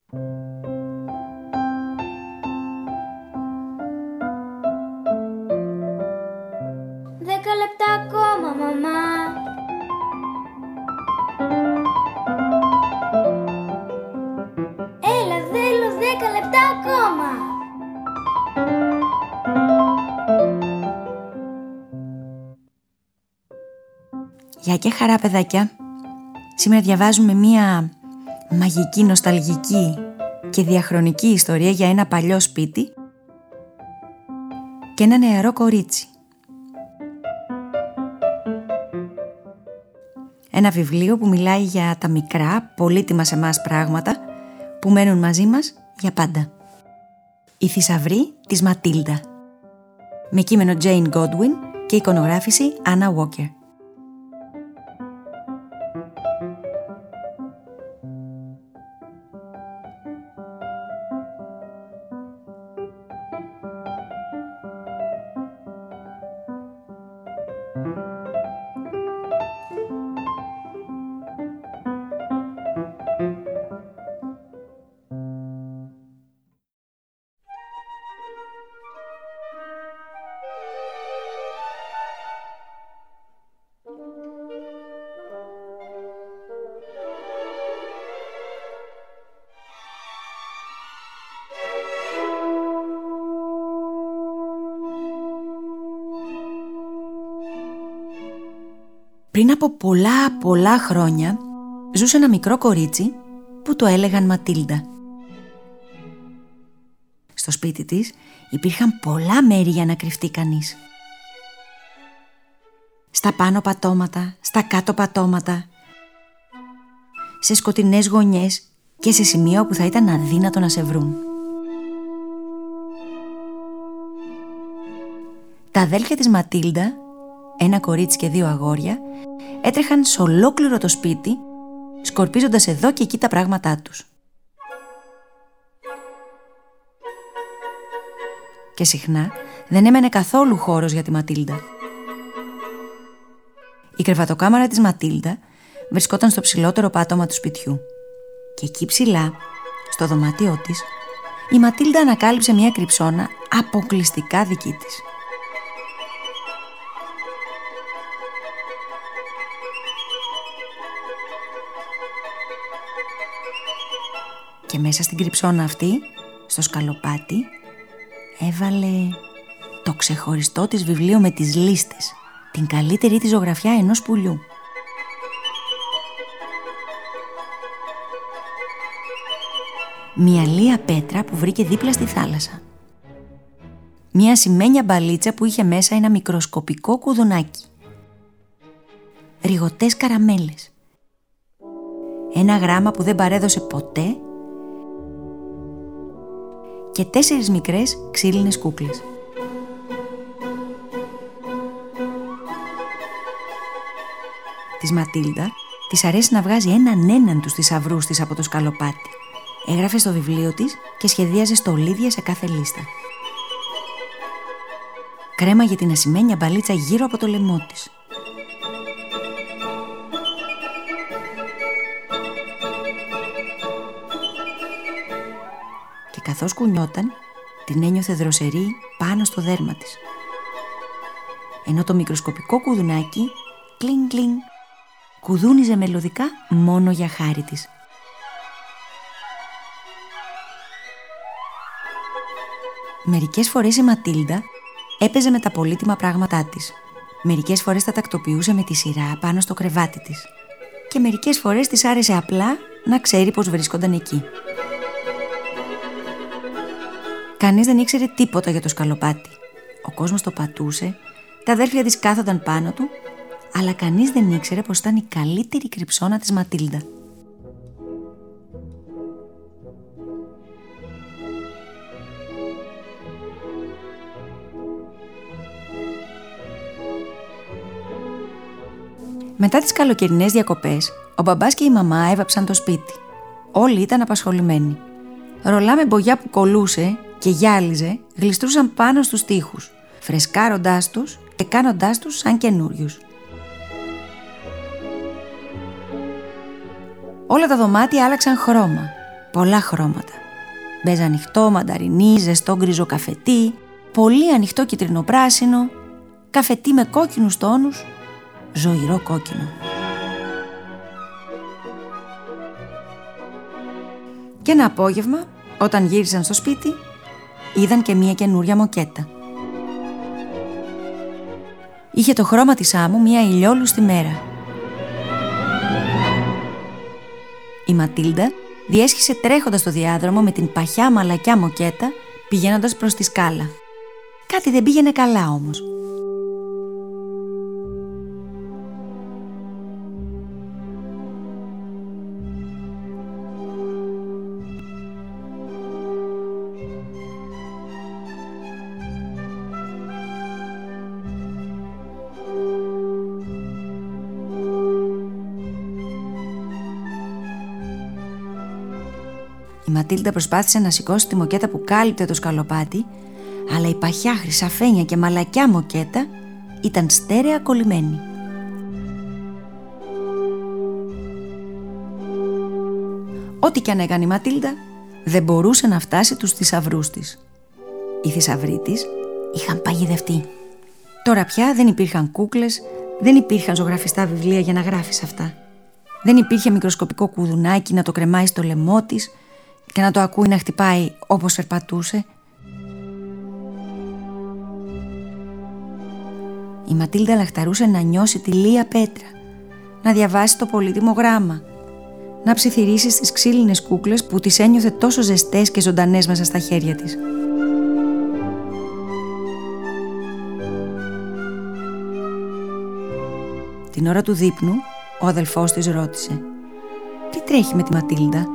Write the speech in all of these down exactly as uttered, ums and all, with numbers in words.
Δέκα λεπτά ακόμα, μαμά. Έλα, θέλω δέκα λεπτά ακόμα. Γεια και χαρά, παιδάκια. Σήμερα διαβάζουμε μία μαγική, νοσταλγική και διαχρονική ιστορία για ένα παλιό σπίτι και ένα νεαρό κορίτσι. Ένα βιβλίο που μιλάει για τα μικρά, πολύτιμα σε εμάς πράγματα που μένουν μαζί μας για πάντα. Η θησαυρή της Ματίλντα. Με κείμενο Jane Godwin και εικονογράφηση Anna Walker. Πριν από πολλά πολλά χρόνια ζούσε ένα μικρό κορίτσι που το έλεγαν Ματίλντα. Στο σπίτι της υπήρχαν πολλά μέρη για να κρυφτεί κανείς. Στα πάνω πατώματα, στα κάτω πατώματα, σε σκοτεινές γωνιές και σε σημεία όπου θα ήταν αδύνατο να σε βρουν. Τα αδέλφια της Ματίλντα, ένα κορίτσι και δύο αγόρια, έτρεχαν σε ολόκληρο το σπίτι, σκορπίζοντας εδώ και εκεί τα πράγματά τους. Και συχνά δεν έμενε καθόλου χώρος για τη Ματίλντα. Η κρεβατοκάμαρα της Ματίλντα βρισκόταν στο ψηλότερο πάτωμα του σπιτιού. Και εκεί ψηλά, στο δωμάτιό της, η Ματίλντα ανακάλυψε μια κρυψώνα αποκλειστικά δική της. Και μέσα στην κρυψώνα αυτή, στο σκαλοπάτι, έβαλε το ξεχωριστό της βιβλίο με τις λίστες, την καλύτερη της ζωγραφιά ενός πουλιού. Μια λία πέτρα που βρήκε δίπλα στη θάλασσα. Μια ασημένια μπαλίτσα που είχε μέσα ένα μικροσκοπικό κουδουνάκι. Ριγωτές καραμέλες. Ένα γράμμα που δεν παρέδωσε ποτέ και τέσσερις μικρές ξύλινες κούκλες. Της Ματίλντα της αρέσει να βγάζει έναν έναν τους θησαυρούς της από το σκαλοπάτι. Έγραφε στο βιβλίο της και σχεδίαζε στολίδια σε κάθε λίστα. Κρέμαγε την ασημένια μπαλίτσα γύρω από το λαιμό της. Και καθώς κουνιόταν, την ένιωθε δροσερή πάνω στο δέρμα της. Ενώ το μικροσκοπικό κουδουνάκι, κλιν κλιν, κουδούνιζε μελωδικά μόνο για χάρη της. Μερικές φορές η Ματίλντα έπαιζε με τα πολύτιμα πράγματά της. Μερικές φορές τα τακτοποιούσε με τη σειρά πάνω στο κρεβάτι της. Και μερικές φορές της άρεσε απλά να ξέρει πως βρίσκονταν εκεί. Κανείς δεν ήξερε τίποτα για το σκαλοπάτι. Ο κόσμος το πατούσε, τα αδέλφια της κάθονταν πάνω του, αλλά κανείς δεν ήξερε πως ήταν η καλύτερη κρυψώνα της Ματίλντα. Μετά τις καλοκαιρινές διακοπές, ο μπαμπάς και η μαμά έβαψαν το σπίτι. Όλοι ήταν απασχολημένοι. Ρολά με μπογιά που κολούσε και γυάλιζε γλιστρούσαν πάνω στους τοίχους, φρεσκάροντάς τους και κάνοντάς τους σαν καινούριους. Όλα τα δωμάτια άλλαξαν χρώμα. πολλά χρώματα. Μπέζ ανοιχτό, μανταρινί, ζεστό γκριζο καφετί, πολύ ανοιχτό κυτρινοπράσινο, καφετί με κόκκινους τόνους, ζωηρό κόκκινο. Και ένα απόγευμα, όταν γύρισαν στο σπίτι, είδαν και μία καινούρια μοκέτα. Είχε το χρώμα της άμμου μία ηλιόλουστη μέρα. Η Ματίλντα διέσχισε τρέχοντας το διάδρομο με την παχιά μαλακιά μοκέτα, πηγαίνοντας προς τη σκάλα. Κάτι δεν πήγαινε καλά όμως. Η Ματίλντα προσπάθησε να σηκώσει τη μοκέτα που κάλυπτε το σκαλοπάτι, αλλά η παχιά χρυσαφένια και μαλακιά μοκέτα ήταν στέρεα κολλημένη. Ό,τι κι αν έκανε η Ματίλντα, δεν μπορούσε να φτάσει τους θησαυρούς της. Οι θησαυροί της είχαν παγιδευτεί. Τώρα πια δεν υπήρχαν κούκλες, δεν υπήρχαν ζωγραφιστά βιβλία για να γράφεις αυτά. Δεν υπήρχε μικροσκοπικό κουδουνάκι να το κρεμάει στο λαιμό της και να το ακούει να χτυπάει όπως περπατούσε. Η Ματίλντα λαχταρούσε να νιώσει τη λία πέτρα, να διαβάσει το πολύτιμο γράμμα, να ψιθυρίσει στις ξύλινες κούκλες που τις ένιωθε τόσο ζεστές και ζωντανές μέσα στα χέρια της. Την ώρα του δείπνου, ο αδελφός της ρώτησε: «Τι τρέχει με τη Ματίλντα?»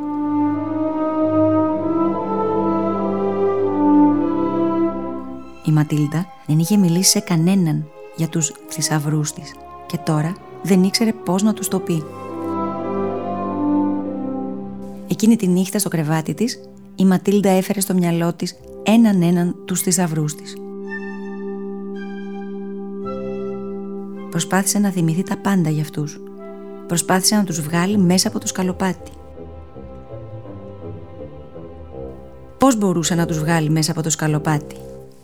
Η Ματίλντα δεν είχε μιλήσει σε κανέναν για τους θησαυρούς της και τώρα δεν ήξερε πώς να τους το πει. Εκείνη τη νύχτα στο κρεβάτι της, η Ματίλντα έφερε στο μυαλό της έναν έναν τους θησαυρούς της. Προσπάθησε να θυμηθεί τα πάντα για αυτούς. Προσπάθησε να τους βγάλει μέσα από το σκαλοπάτι. Πώς μπορούσε να τους βγάλει μέσα από το σκαλοπάτι?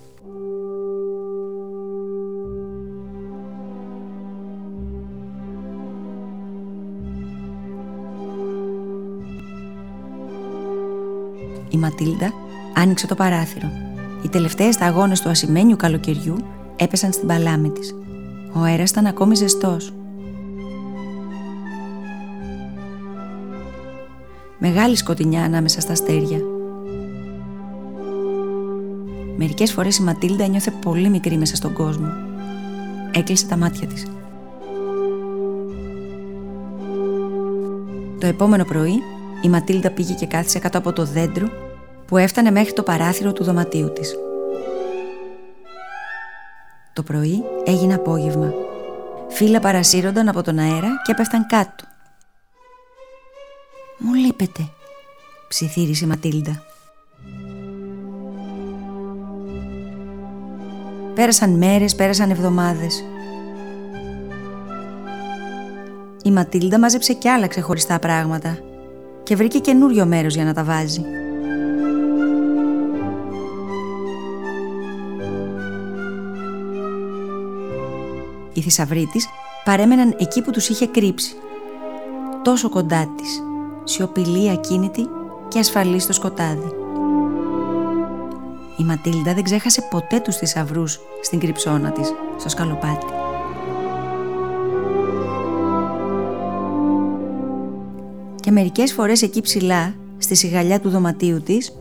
Η Ματίλντα άνοιξε το παράθυρο. Οι τελευταίες σταγόνες του ασημένιου καλοκαιριού έπεσαν στην παλάμη της. Ο αέρας ήταν ακόμη ζεστός. Μεγάλη σκοτεινιά ανάμεσα στα αστέρια. Μερικές φορές η Ματίλντα ένιωθε πολύ μικρή μέσα στον κόσμο. Έκλεισε τα μάτια της. Το επόμενο πρωί η Ματίλντα πήγε και κάθισε κάτω από το δέντρο που έφτανε μέχρι το παράθυρο του δωματίου της. Το πρωί έγινε απόγευμα. Φύλλα παρασύρονταν από τον αέρα και έπεφταν κάτω. «Μου λείπετε», ψιθύρισε η Ματίλντα. Πέρασαν μέρες, πέρασαν εβδομάδες. Η Ματίλντα μάζεψε κι άλλα ξεχωριστά πράγματα και βρήκε καινούριο μέρος για να τα βάζει. Οι θησαυροί της παρέμεναν εκεί που τους είχε κρύψει, τόσο κοντά της, σιωπηλή, ακίνητη και ασφαλή στο σκοτάδι. Η Ματίλντα δεν ξέχασε ποτέ τους θησαυρούς στην κρυψώνα της, στο σκαλοπάτι. Και μερικές φορές εκεί ψηλά, στη σιγαλιά του δωματίου της,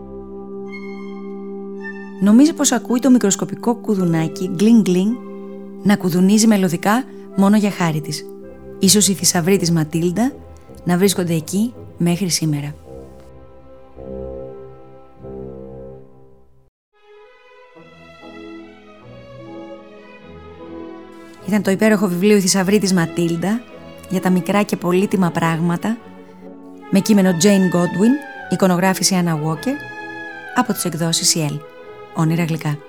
νομίζει πως ακούει το μικροσκοπικό κουδουνάκι γκλινγκ γκλινγκ να κουδουνίζει μελωδικά μόνο για χάρη της. Ίσως οι θησαυροί της Ματίλντα να βρίσκονται εκεί μέχρι σήμερα. Ήταν το υπέροχο βιβλίο «Η θησαυροί της Ματίλντα» για τα μικρά και πολύτιμα πράγματα, με κείμενο Jane Godwin, εικονογράφηση Anna Walker, από τις εκδόσεις Ciel. Όνειρα γλυκά.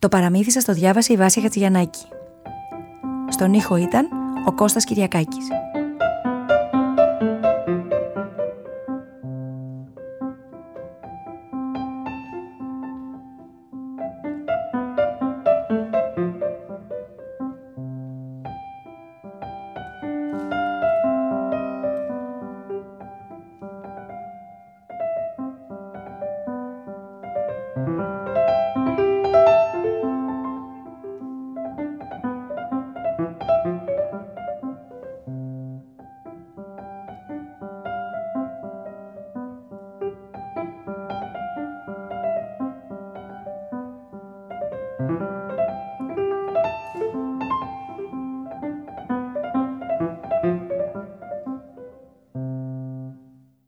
Το παραμύθι σας το διάβασε η Βάσια Χατζηγιαννάκη. Στον ήχο ήταν ο Κώστας Κυριακάκης.